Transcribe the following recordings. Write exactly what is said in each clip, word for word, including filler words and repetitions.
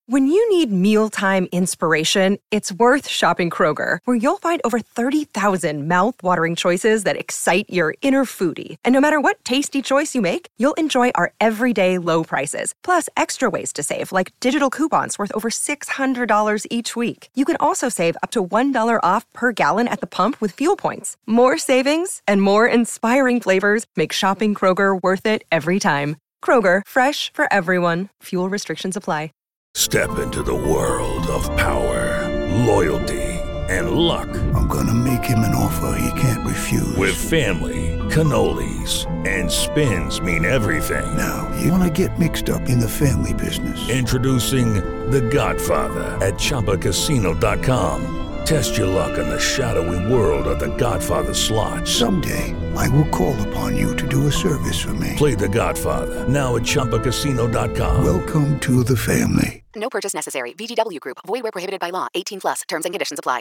When you need mealtime inspiration, it's worth shopping Kroger, where you'll find over thirty thousand mouth-watering choices that excite your inner foodie. And no matter what tasty choice you make, you'll enjoy our everyday low prices, plus extra ways to save, like digital coupons worth over six hundred dollars each week. You can also save up to one dollar off per gallon at the pump with fuel points. More savings and more inspiring flavors make shopping Kroger worth it every time. Kroger, fresh for everyone. Fuel restrictions apply. Step into the world of power, loyalty, and luck. I'm gonna make him an offer he can't refuse. With family, cannolis, and spins mean everything. Now, you wanna get mixed up in the family business. Introducing The Godfather at Chumba Casino dot com. Test your luck in the shadowy world of The Godfather slot. Someday, I will call upon you to do a service for me. Play The Godfather, now at Chumba Casino dot com. Welcome to the family. No purchase necessary. V G W Group. Void where prohibited by law. eighteen plus. Terms and conditions apply.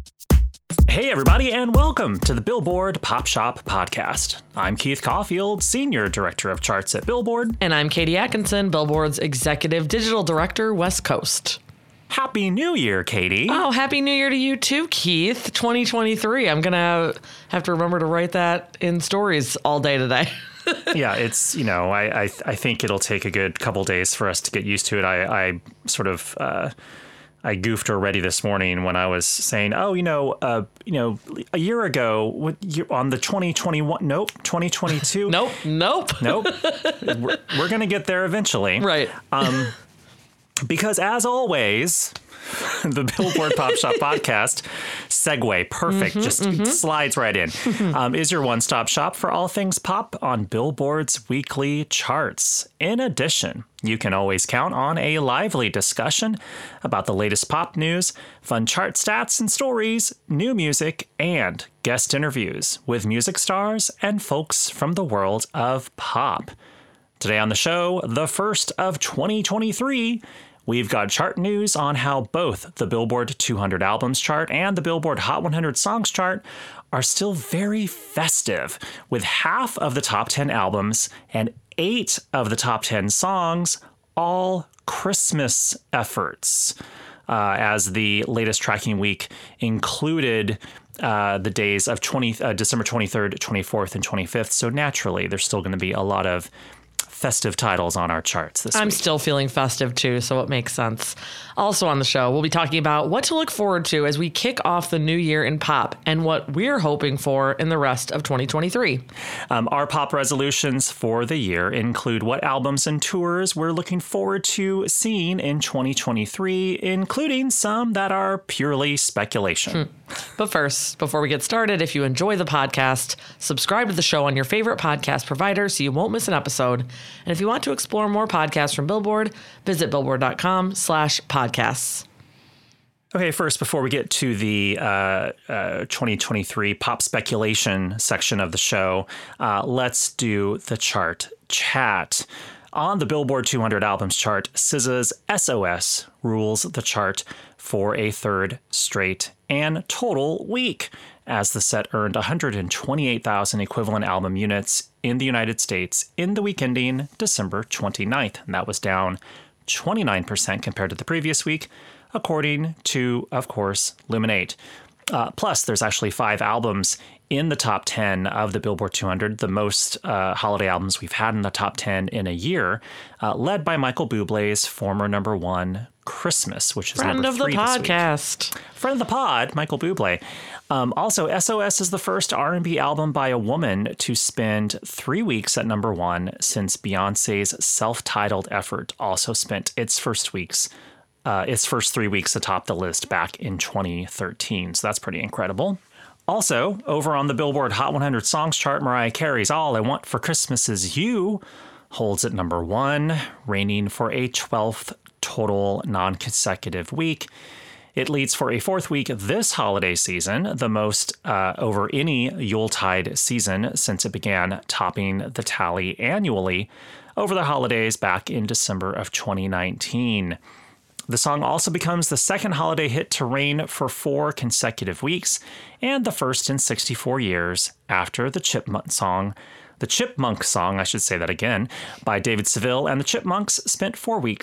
Hey, everybody, and welcome to the Billboard Pop Shop Podcast. I'm Keith Caulfield, Senior Director of Charts at Billboard. And I'm Katie Atkinson, Billboard's Executive Digital Director, West Coast. Happy New Year, Katie. Oh, Happy New Year to you too, Keith. twenty twenty-three. I'm going to have to remember to write that in stories all day today. Yeah, it's, you know, I, I I think it'll take a good couple days for us to get used to it. I, I sort of, uh, I goofed already this morning when I was saying, oh, you know, uh, you know, a year ago what, you, on the twenty twenty-one, nope, twenty twenty-two. Nope, nope. Nope. We're, we're going to get there eventually. Right. Um, because as always, the Billboard Pop Shop Podcast, segue, perfect, mm-hmm, just mm-hmm. slides right in, um, is your one-stop shop for all things pop on Billboard's weekly charts. In addition, you can always count on a lively discussion about the latest pop news, fun chart stats and stories, new music, and guest interviews with music stars and folks from the world of pop. Today on the show, the first of twenty twenty-three, we've got chart news on how both the Billboard two hundred Albums chart and the Billboard Hot one hundred Songs chart are still very festive, with half of the top ten albums and eight of the top ten songs all Christmas efforts, uh, as the latest tracking week included uh, the days of twenty, uh, December twenty-third, twenty-fourth, and twenty-fifth. So naturally, there's still going to be a lot of festive titles on our charts this I'm week. still feeling festive too, so it makes sense. Also on the show, we'll be talking about what to look forward to as we kick off the new year in pop and what we're hoping for in the rest of twenty twenty-three. Um, our pop resolutions for the year include what albums and tours we're looking forward to seeing in twenty twenty-three, including some that are purely speculation. Hmm. But first, before we get started, if you enjoy the podcast, subscribe to the show on your favorite podcast provider so you won't miss an episode. And if you want to explore more podcasts from Billboard, visit billboard.com slash podcasts. Okay, first, before we get to the uh, uh, twenty twenty-three pop speculation section of the show, uh, let's do the chart chat. On the Billboard two hundred Albums chart, S Z A's S O S rules the chart for a third straight and total week, as the set earned one hundred twenty-eight thousand equivalent album units in the United States in the week ending December twenty-ninth. And that was down twenty-nine percent compared to the previous week, according to, of course, Luminate. Uh, plus, there's actually five albums in the top ten of the Billboard two hundred, the most uh, holiday albums we've had in the top ten in a year, uh, led by Michael Bublé's former number one, Christmas, which is Friend number of the three this podcast. week. Friend of the pod, Michael Bublé. Um, also, S O S is the first R and B album by a woman to spend three weeks at number one since Beyoncé's self-titled effort also spent its first weeks Uh, its first three weeks atop the list back in twenty thirteen. So that's pretty incredible. Also, over on the Billboard Hot one hundred Songs chart, Mariah Carey's All I Want for Christmas Is You holds at number one, reigning for a twelfth total non-consecutive week. It leads for a fourth week this holiday season, the most uh, over any Yuletide season since it began topping the tally annually over the holidays back in December of twenty nineteen. The song also becomes the second holiday hit to reign for four consecutive weeks, and the first in sixty-four years after the Chipmunk song, the Chipmunk song, I should say that again, by David Seville and the Chipmunks spent four weeks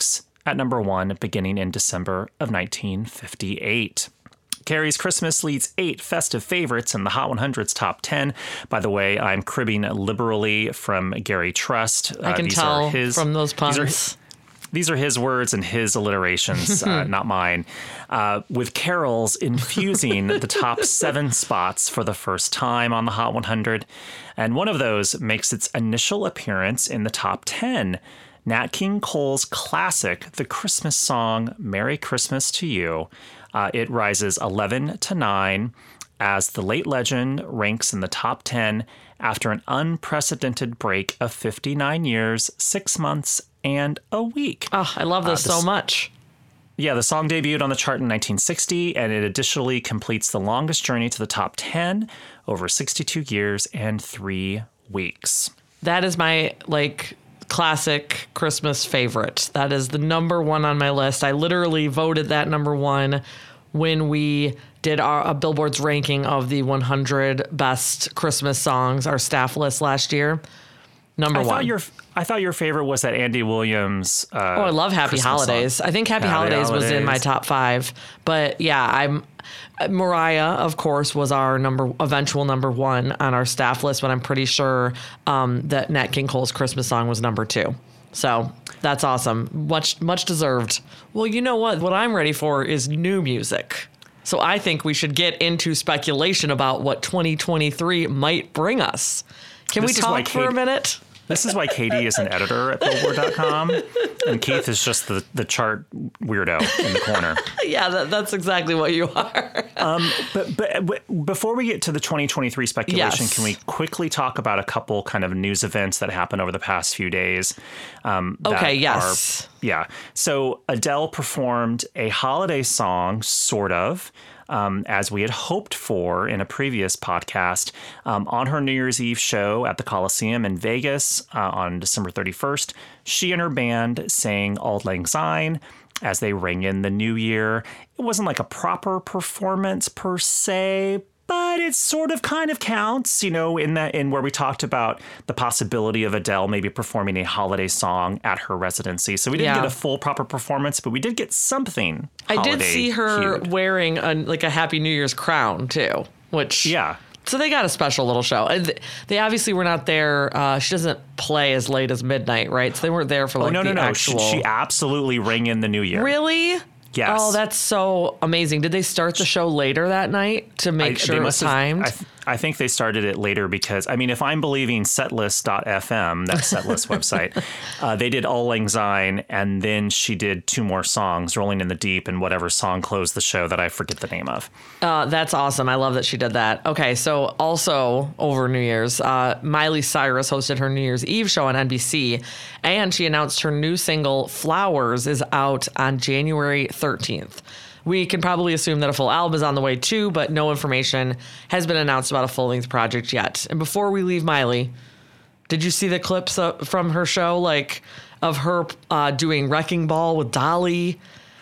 at number one beginning in December of nineteen fifty-eight. Carrie's Christmas leads eight festive favorites in the Hot one hundred's top ten. By the way, I'm cribbing liberally from Gary Trust. I can uh, tell his, from those puns. These are, these are his words and his alliterations, uh, not mine. Uh, with carols infusing the top seven spots for the first time on the Hot one hundred. And one of those makes its initial appearance in the top ten. Nat King Cole's classic, the Christmas song, Merry Christmas to You. Uh, it rises eleven to nine as The Late Legend ranks in the top ten after an unprecedented break of fifty-nine years, six months, and a week. Oh, I love this uh, the, so much. Yeah, the song debuted on the chart in nineteen sixty, and it additionally completes the longest journey to the top ten over sixty-two years and three weeks. That is my, like... classic Christmas favorite. That is the number one on my list. I literally voted that number one when we did our a Billboard's ranking of the one hundred best Christmas songs, our staff list last year. Number I one. Thought your, I thought your favorite was that Andy Williams. Uh, oh, I love Happy Christmas Holidays. song. I think Happy, Happy Holidays, Holidays was in my top five. But yeah, I'm Mariah, of course, was our number eventual number one on our staff list, but I'm pretty sure um, that Nat King Cole's Christmas song was number two. So that's awesome. Much, much deserved. Well, you know what? What I'm ready for is new music. So I think we should get into speculation about what twenty twenty-three might bring us. Can This we is why talk for Kate- a minute? This is why Katie is an editor at Billboard dot com, and Keith is just the, the chart weirdo in the corner. Yeah, that, that's exactly what you are. um, but, but but before we get to the twenty twenty-three speculation, Yes. can we quickly talk about a couple kind of news events that happened over the past few days? Um, that Okay, yes. Are, yeah. So Adele performed a holiday song, sort of. Um, as we had hoped for in a previous podcast, um, on her New Year's Eve show at the Coliseum in Vegas uh, on December thirty-first, she and her band sang Auld Lang Syne as they ring in the new year. It wasn't like a proper performance per se, but it sort of kind of counts, you know, in that in where we talked about the possibility of Adele maybe performing a holiday song at her residency. So we didn't Yeah. get a full proper performance, but we did get something. I did holiday see her hued. wearing a, like a Happy New Year's crown too, which Yeah. So they got a special little show. And th- They obviously were not there. Uh, she doesn't play as late as midnight, right? So they weren't there for like oh, no, the no, no. actual. She, she absolutely rang in the new year. Really? Yes. Oh, that's so amazing. Did they start the show later that night to make I- sure they it was must have- timed? I, th- I think they started it later because, I mean, if I'm believing setlist dot f m, that setlist website, uh, they did Auld Lang Syne, and then she did two more songs, Rolling in the Deep, and whatever song closed the show that I forget the name of. Uh, that's awesome. I love that she did that. Okay, so also over New Year's, uh, Miley Cyrus hosted her New Year's Eve show on N B C, and she announced her new single, Flowers, is out on January thirteenth. We can probably assume that a full album is on the way too, but no information has been announced about a full-length project yet. And before we leave Miley, did you see the clips uh, from her show, like of her uh, doing Wrecking Ball with Dolly?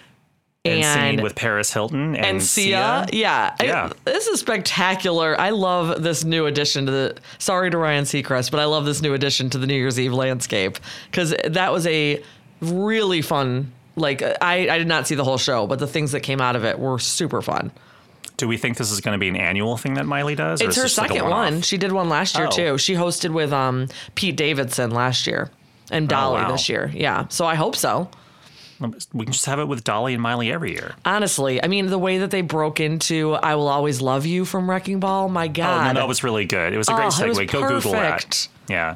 And, singing with Paris Hilton and, and Sia. Yeah. Yeah. I, this is spectacular. I love this new addition to the, sorry to Ryan Seacrest, but I love this new addition to the New Year's Eve landscape because that was a really fun, like, I, I did not see the whole show, but the things that came out of it were super fun. Do we think this is going to be an annual thing that Miley does? Or It's is her this like a second one-off? one. She did one last year Oh. too. She hosted with um, Pete Davidson last year and Dolly wow. this year. Yeah. So I hope so. We can just have it with Dolly and Miley every year. Honestly, I mean, the way that they broke into I Will Always Love You from Wrecking Ball, my God. Oh, no, that was really good. It was a great Oh, it was segue. Go Google that. perfect. Yeah.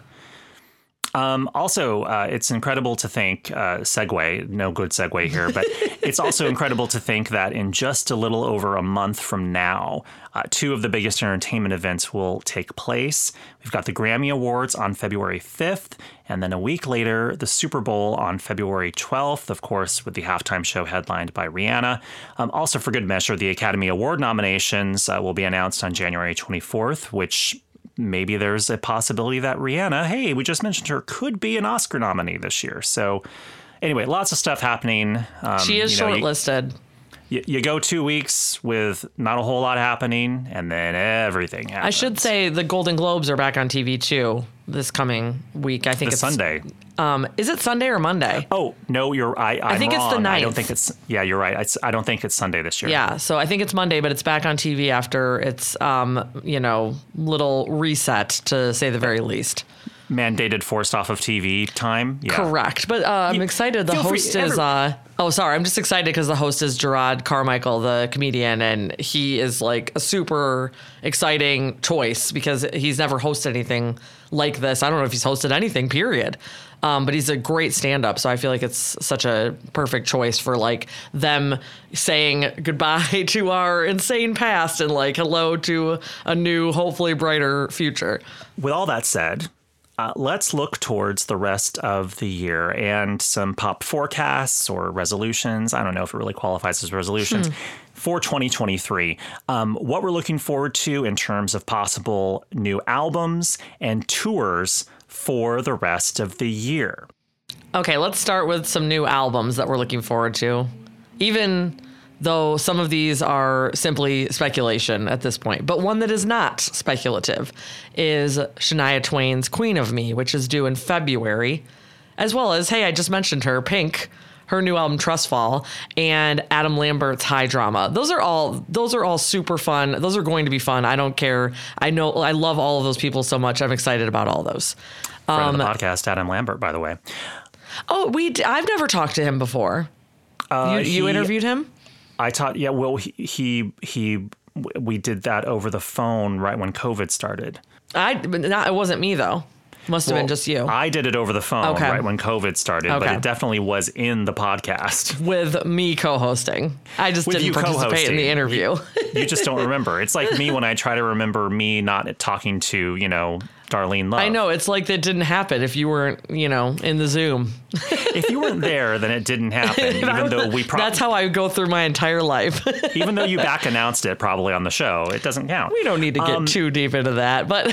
Um, also, uh, it's incredible to think, uh, segue, no good segue here, but it's also incredible to think that in just a little over a month from now, uh, two of the biggest entertainment events will take place. We've got the Grammy Awards on February fifth, and then a week later, the Super Bowl on February twelfth, of course, with the halftime show headlined by Rihanna. Um, also, for good measure, the Academy Award nominations uh, will be announced on January twenty-fourth, which maybe there's a possibility that Rihanna, hey, we just mentioned her, could be an Oscar nominee this year. So anyway, lots of stuff happening. Um, She is you know, you- shortlisted. you, you go two weeks with not a whole lot happening, and then everything happens. I should say the Golden Globes are back on T V too this coming week. I think This it's Sunday. Um, is it Sunday or Monday? Oh, no, you're I, I'm I think wrong. it's the ninth. I don't think it's, yeah, you're right. It's, I don't think it's Sunday this year. Yeah, so I think it's Monday, but it's back on T V after its, um, you know, little reset, to say the very least. Mandated forced off of T V time. Yeah. Correct. But uh, I'm You- excited. The feel free- host every- is, uh, oh, sorry. I'm just excited because the host is Gerard Carmichael, the comedian, and he is like a super exciting choice because he's never hosted anything like this. I don't know if he's hosted anything, period. Um, but he's a great stand-up, so I feel like it's such a perfect choice for like them saying goodbye to our insane past and like hello to a new, hopefully brighter future. With all that said, uh, let's look towards the rest of the year and some pop forecasts or resolutions. I don't know if it really qualifies as resolutions. Hmm. For twenty twenty-three, um, what we're looking forward to in terms of possible new albums and tours for the rest of the year. Okay, let's start with some new albums that we're looking forward to. Even though some of these are simply speculation at this point. But one that is not speculative is Shania Twain's Queen of Me, which is due in February, as well as, hey, I just mentioned her, Pink, her new album Trust Fall, and Adam Lambert's High Drama. Those are all those are all super fun. Those are going to be fun. I don't care. I know I love all of those people so much. I'm excited about all those. Friend Um, of the podcast, Adam Lambert, by the way. Oh, we d- I've never talked to him before. Uh, you, you he- interviewed him? I taught, yeah, well, he, he, he, we did that over the phone right when COVID started. I but not, it wasn't me though. Must have Well, been just you. I did it over the phone Okay. right when COVID started, but Okay. it definitely was in the podcast. With me co-hosting. I just With didn't you participate in co-hosting. the interview. You just don't remember. It's like me when I try to remember me not talking to, you know, Darlene Love. I know, it's like that didn't happen if you weren't, you know, in the Zoom. If you weren't there, then it didn't happen, even though we probably, That's how I go through my entire life. even though you back announced it probably on the show, it doesn't count. We don't need to get Um, too deep into that, but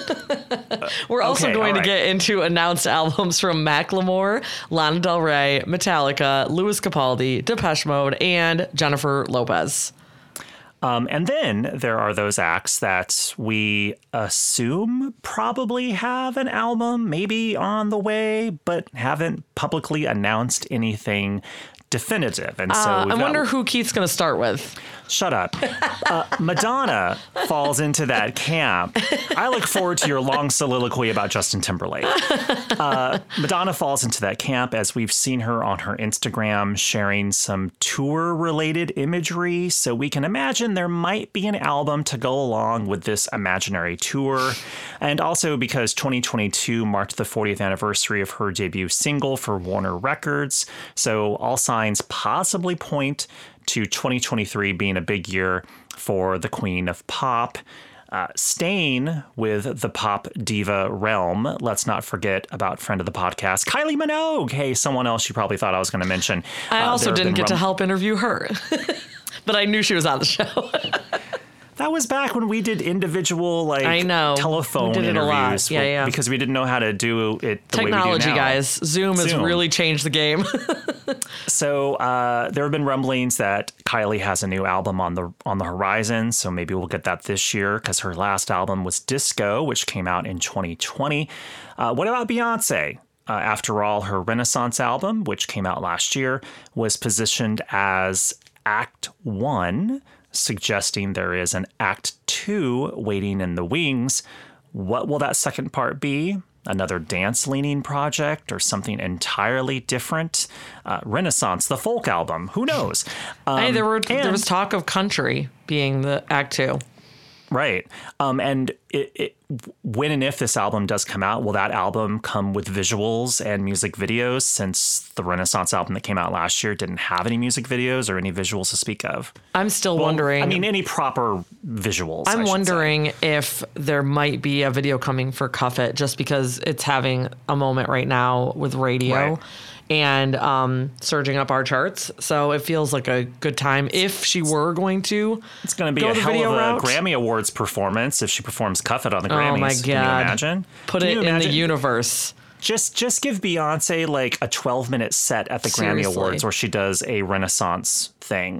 we're also okay, going all to right. get into announced albums from Macklemore, Lana Del Rey, Metallica, Louis Capaldi, Depeche Mode, and Jennifer Lopez. Um, and then there are those acts that we assume probably have an album maybe on the way, but haven't publicly announced anything definitive. And so Uh, we've I got- wonder who Keith's going to start with. Shut up. Uh, Madonna falls into that camp. I look forward to your long soliloquy about Justin Timberlake. Uh, Madonna falls into that camp as we've seen her on her Instagram sharing some tour-related imagery. So we can imagine there might be an album to go along with this imaginary tour. And also because twenty twenty-two marked the fortieth anniversary of her debut single for Warner Records. So all signs possibly point to twenty twenty-three being a big year for the Queen of Pop. Uh, staying with the pop diva realm, let's not forget about friend of the podcast, Kylie Minogue. Hey, someone else you probably thought I was going to mention. I Uh, also there have didn't been get to rum- help interview her, but I knew she was on the show. That was back when we did individual, like, I know. telephone We did it a lot. interviews. Yeah, for- yeah. Because we didn't know how to do it the way we do Technology, now. guys. Zoom has Zoom. really changed the game. So uh, there have been rumblings that Kylie has a new album on the on the horizon. So maybe we'll get that this year because her last album was Disco, which came out in twenty twenty. Uh, what about Beyonce? Uh, after all, her Renaissance album, which came out last year, was positioned as Act One, suggesting there is an Act Two waiting in the wings. What will that second part be? Another dance-leaning project or something entirely different? Uh, Renaissance, the folk album, who knows? Um, hey, there were there and- was talk of country being the act two. Right. Um, and it, it, when and if this album does come out, will that album come with visuals and music videos, since the Renaissance album that came out last year didn't have any music videos or any visuals to speak of? I'm still Well, wondering. I mean, any proper visuals. I I'm should say. wondering if there might be a video coming for Cuff It, just because it's having a moment right now with radio Right. and um, surging up our charts. So it feels like a good time if she were going to. It's going to be go a the hell video of a route. Grammy Awards performance if she performs Cuff It on the Grammys. Oh my Can you God. imagine? Put Can it you in imagine? the universe. Just just give Beyonce like a twelve minute set at the Grammy Seriously. Awards where she does a Renaissance thing.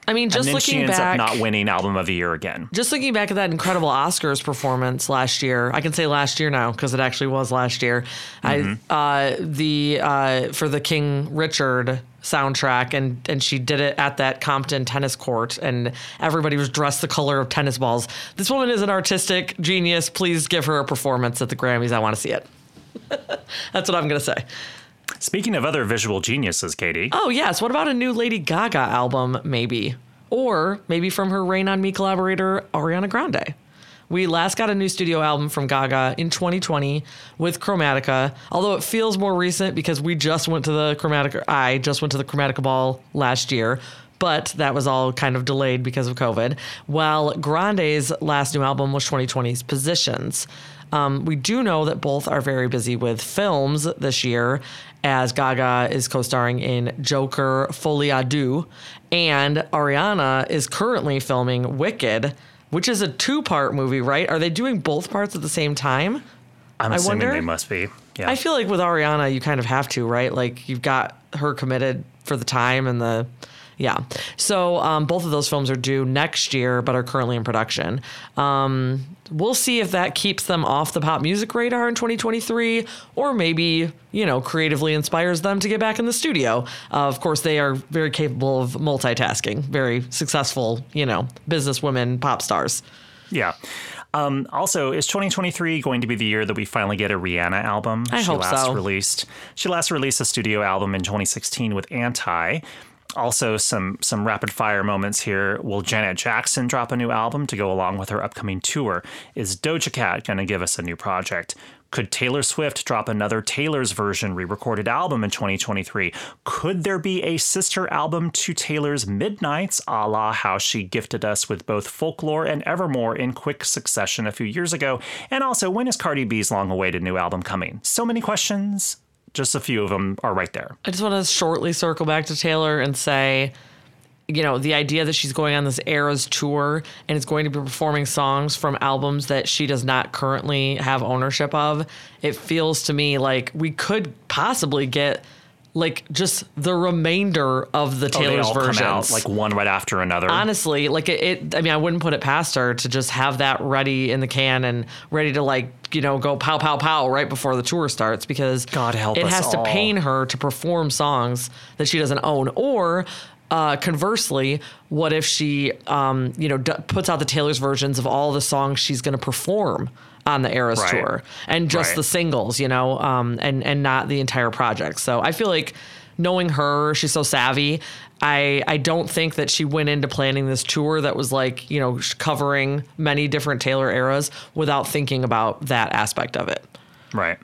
I mean, just and then looking she ends back, up not winning Album of the Year again. Just looking back at that incredible Oscars performance last year, I can say last year now because it actually was last year. Mm-hmm. I uh, the uh, for the King Richard soundtrack, and and she did it at that Compton tennis court, and everybody was dressed the color of tennis balls. This woman is an artistic genius. Please give her a performance at the Grammys. I want to see it. That's what I'm going to say. Speaking of other visual geniuses, Katie. Oh, yes. What about a new Lady Gaga album, maybe? Or maybe from her Rain on Me collaborator, Ariana Grande. We last got a new studio album from Gaga in twenty twenty with Chromatica, although it feels more recent because we just went to the Chromatica, I just went to the Chromatica Ball last year, but that was all kind of delayed because of COVID. While Grande's last new album was twenty twenty's Positions. Um, we do know that both are very busy with films this year, as Gaga is co-starring in Joker Folie à Deux, and Ariana is currently filming Wicked, which is a two-part movie, right? Are they doing both parts at the same time? I'm I assuming wonder? they must be. Yeah. I feel like with Ariana, you kind of have to, right? Like, you've got her committed for the time and the... Yeah. So um, both of those films are due next year, but are currently in production. Um, we'll see if that keeps them off the pop music radar in twenty twenty-three, or maybe, you know, creatively inspires them to get back in the studio. Uh, of course, they are very capable of multitasking, very successful, you know, businesswomen, pop stars. Yeah. Um, also, is twenty twenty-three going to be the year that we finally get a Rihanna album? I she hope last so. Released, she last released a studio album in twenty sixteen with Anti. Also, some some rapid fire moments here. Will Janet Jackson drop a new album to go along with her upcoming tour? Is Doja Cat going to give us a new project? Could Taylor Swift drop another Taylor's version re-recorded album in twenty twenty-three? Could there be a sister album to Taylor's Midnights, a la how she gifted us with both Folklore and Evermore in quick succession a few years ago? And also, when is Cardi B's long-awaited new album coming? So many questions. Just a few of them are right there. I just want to shortly circle back to Taylor and say, you know, the idea that she's going on this Eras tour and is going to be performing songs from albums that she does not currently have ownership of, it feels to me like we could possibly get like just the remainder of the Oh, Taylor's they all versions. come out like one right after another. Honestly, like it, it, I mean, I wouldn't put it past her to just have that ready in the can and ready to like, you know, go pow, pow, pow right before the tour starts, because God help it us has to all. pain her to perform songs that she doesn't own. Or uh, conversely, what if she, um, you know, d- puts out the Taylor's versions of all the songs she's going to perform on the Eras Right. tour, and just Right. the singles, you know, um, and, and not the entire project. So I feel like knowing her, she's so savvy. I, I don't think that she went into planning this tour that was like, you know, covering many different Taylor eras without thinking about that aspect of it. Right.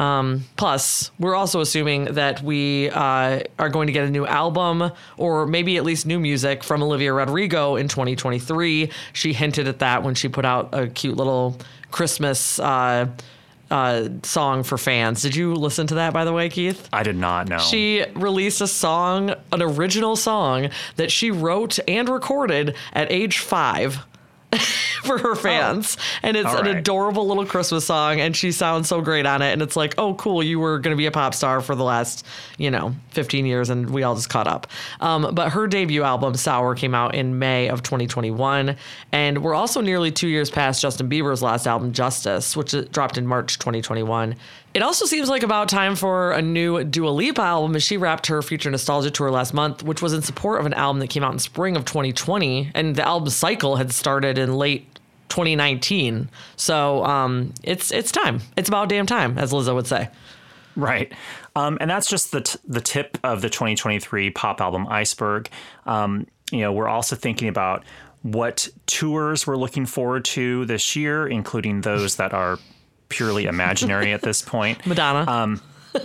Plus, we're also assuming that we uh, are going to get a new album, or maybe at least new music from Olivia Rodrigo in twenty twenty-three. She hinted at that when she put out a cute little Christmas uh, uh, song for fans. Did you listen to that, by the way, Keith? I did not know. She released a song, an original song that she wrote and recorded at age five for her fans. Oh, and it's an right. adorable little Christmas song, and she sounds so great on it. And it's like, oh, cool, you were going to be a pop star for the last, you know, fifteen years, and we all just caught up. Um, but her debut album, Sour, came out in May of twenty twenty-one. And we're also nearly two years past Justin Bieber's last album, Justice, which dropped in March twenty twenty-one. It also seems like about time for a new Dua Lipa album, as she wrapped her Future Nostalgia tour last month, which was in support of an album that came out in spring of twenty twenty, and the album cycle had started in late twenty nineteen. So um, it's it's time. It's about damn time, as Lizzo would say. Right. Um, and that's just the t- the tip of the twenty twenty-three pop album iceberg. Um, you know, we're also thinking about what tours we're looking forward to this year, including those that are purely imaginary at this point. Madonna. Um,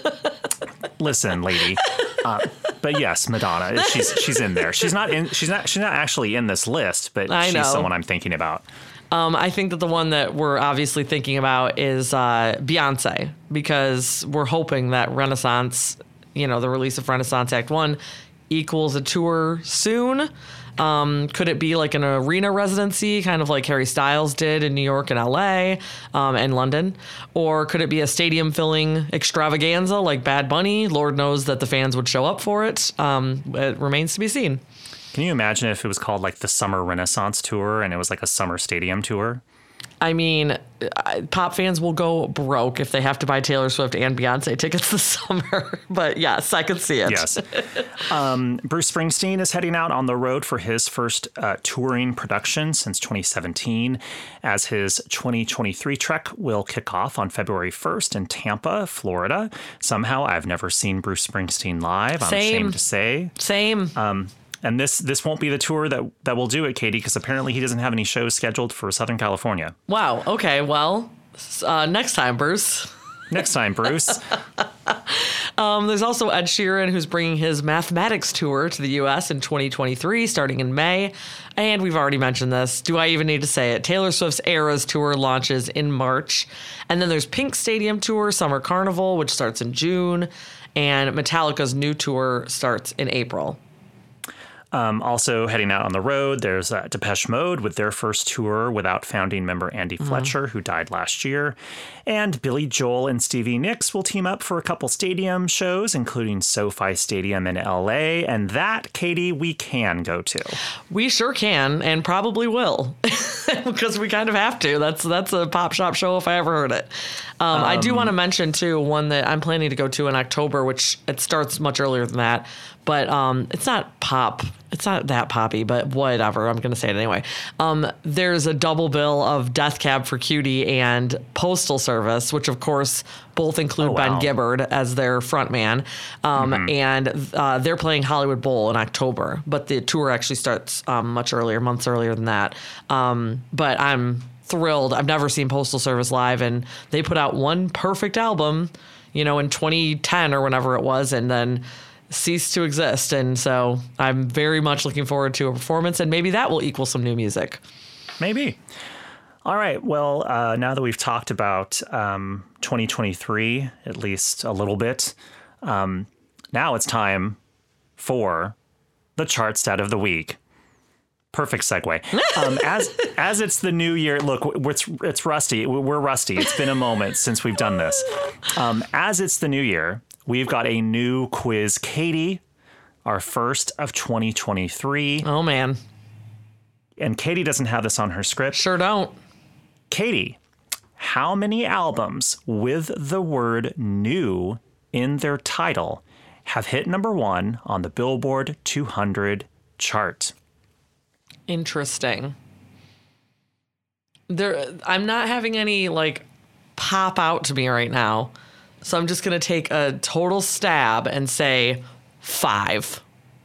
listen, lady. Uh, but yes, Madonna. She's she's in there. She's not in. She's not. She's not actually in this list, but I she's know. someone I'm thinking about. Um, I think that the one that we're obviously thinking about is uh, Beyonce, because we're hoping that Renaissance, you know, the release of Renaissance Act One equals a tour soon. Um, could it be like an arena residency, kind of like Harry Styles did in New York and L A um, and London? Or could it be a stadium filling extravaganza like Bad Bunny? Lord knows that the fans would show up for it. Um, it remains to be seen. Can you imagine if it was called like the Summer Renaissance Tour and it was like a summer stadium tour? I mean, pop fans will go broke if they have to buy Taylor Swift and Beyonce tickets this summer. But yes, I could see it. Yes. um, Bruce Springsteen is heading out on the road for his first uh, touring production since twenty seventeen, as his twenty twenty-three trek will kick off on February first in Tampa, Florida. Somehow, I've never seen Bruce Springsteen live. I'm Same. ashamed to say. Same. Um, And this this won't be the tour that, that will do it, Katie, because apparently he doesn't have any shows scheduled for Southern California. Wow. Okay. Well, uh, next time, Bruce. Next time, Bruce. um, there's also Ed Sheeran, who's bringing his Mathematics tour to the U S in twenty twenty-three, starting in May. And we've already mentioned this. Do I even need to say it? Taylor Swift's Eras tour launches in March. And then there's Pink Stadium Tour, Summer Carnival, which starts in June. And Metallica's new tour starts in April. Um, also heading out on the road, there's uh, Depeche Mode with their first tour without founding member Andy mm-hmm. Fletcher, who died last year. And Billy Joel and Stevie Nicks will team up for a couple stadium shows, including SoFi Stadium in L A. And that, Katie, we can go to. We sure can, and probably will, because we kind of have to. That's that's a pop shop show if I ever heard it. Um, um, I do want to mention, too, one that I'm planning to go to in October, which it starts much earlier than that. But um, it's not pop. It's not that poppy, but whatever. I'm going to say it anyway. Um, there's a double bill of Death Cab for Cutie and Postal Service, which, of course, both include oh, wow. Ben Gibbard as their frontman. Um, mm-hmm. And uh, they're playing Hollywood Bowl in October. But the tour actually starts um, much earlier, months earlier than that. Um, but I'm thrilled. I've never seen Postal Service live, and they put out one perfect album, you know, in twenty ten or whenever it was, and then ceased to exist. And so I'm very much looking forward to a performance, and maybe that will equal some new music. Maybe. All right. Well, uh, now that we've talked about um, twenty twenty-three, at least a little bit, um, now it's time for the chart stat of the week. Perfect segue. Um, as as it's the new year, look, it's it's rusty. We're rusty. It's been a moment since we've done this. Um, as it's the new year, we've got a new quiz, Katie, our first of twenty twenty-three. Oh, man. And Katie doesn't have this on her script. Sure don't. Katie, how many albums with the word new in their title have hit number one on the Billboard two hundred chart? Interesting. There, I'm not having any, like, pop out to me right now. So I'm just going to take a total stab and say five.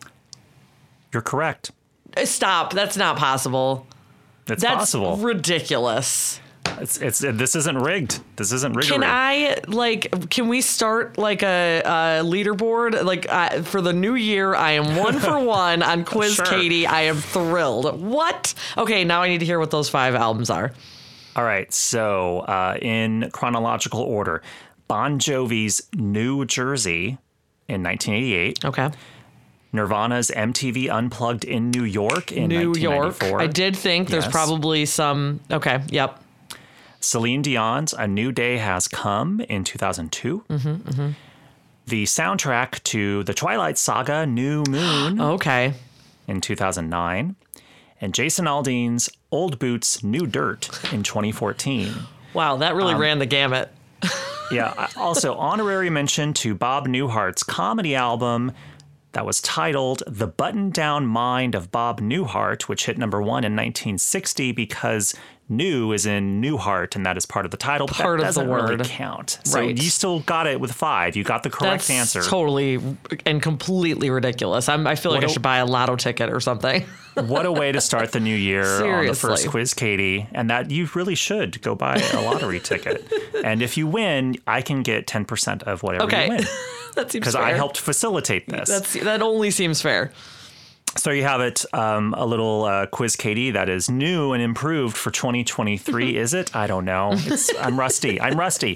You're correct. Stop. That's not possible. It's That's possible. ridiculous. It's it's this isn't rigged. This isn't rigged. Can I like? Can we start like a, a leaderboard? Like uh, for the new year, I am one for one on Quiz Sure. Katie. I am thrilled. What? Okay, now I need to hear what those five albums are. All right. So uh, in chronological order, Bon Jovi's New Jersey in nineteen eighty-eight. Okay. Nirvana's M T V Unplugged in New York in New nineteen ninety-four. York. I did think there's Yes. probably some. Okay. Yep. Celine Dion's A New Day Has Come in two thousand two. Mm-hmm, mm-hmm. The soundtrack to the Twilight Saga, New Moon, Okay. in two thousand nine. And Jason Aldean's Old Boots, New Dirt in twenty fourteen. Wow, that really Um, ran the gamut. Yeah. Also, honorary mention to Bob Newhart's comedy album that was titled The Button-Down Mind of Bob Newhart, which hit number one in nineteen sixty because new is in Newhart, and that is part of the title. But Part that of the doesn't really word. count. So Right. you still got it with five. You got the correct That's answer. totally and completely ridiculous. I'm, I feel like What I a- should buy a lotto ticket or something. What a way to start the new year on the first Seriously. quiz, Katie. And that you really should go buy a lottery ticket. And if you win, I can get ten percent of whatever Okay. you win. That seems Because fair. I helped facilitate this. That's that only seems fair. So you have it, um, a little uh, quiz, Katie, that is new and improved for twenty twenty-three. Is it? I don't know. It's, I'm rusty. I'm rusty.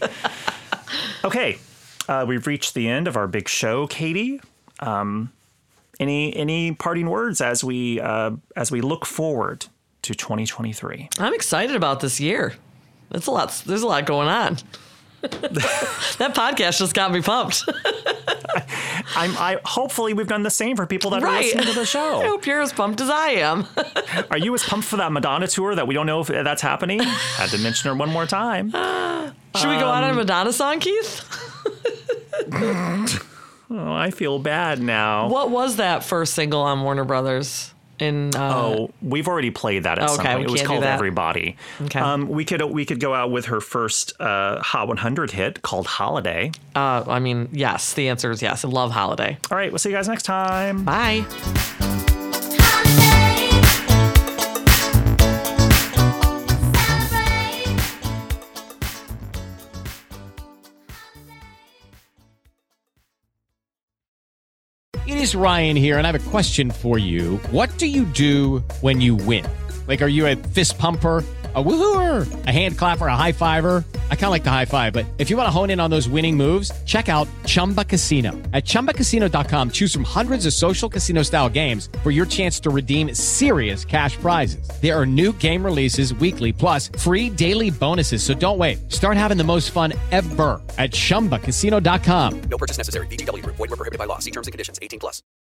Okay, uh, we've reached the end of our big show, Katie. Um, any any parting words as we uh, as we look forward to twenty twenty-three? I'm excited about this year. That's a lot. There's a lot going on. That podcast just got me pumped. I'm. I hopefully we've done the same for people that are Right. listening to the show. I hope you're as pumped as I am. Are you as pumped for that Madonna tour that we don't know if that's happening? Had to mention her one more time. Should we go out on a Madonna song, Keith? Oh, I feel bad now. What was that first single on Warner Brothers? In uh, Oh, we've already played that at Okay, some point. we It was can't do called that. Everybody. Okay. Um, we could we could go out with her first uh, Hot one hundred hit called Holiday. uh, I mean, yes. The answer is yes. I love Holiday. All right, we'll see you guys next time. Bye. It is Ryan here, and I have a question for you. What do you do when you win? Like, are you a fist pumper, a woohooer, a hand clapper, a high fiver? I kind of like the high five, but if you want to hone in on those winning moves, check out Chumba Casino. At chumba casino dot com, choose from hundreds of social casino style games for your chance to redeem serious cash prizes. There are new game releases weekly, plus free daily bonuses. So don't wait. Start having the most fun ever at chumba casino dot com. No purchase necessary. V G W Group. Void where prohibited by law. See terms and conditions. eighteen plus.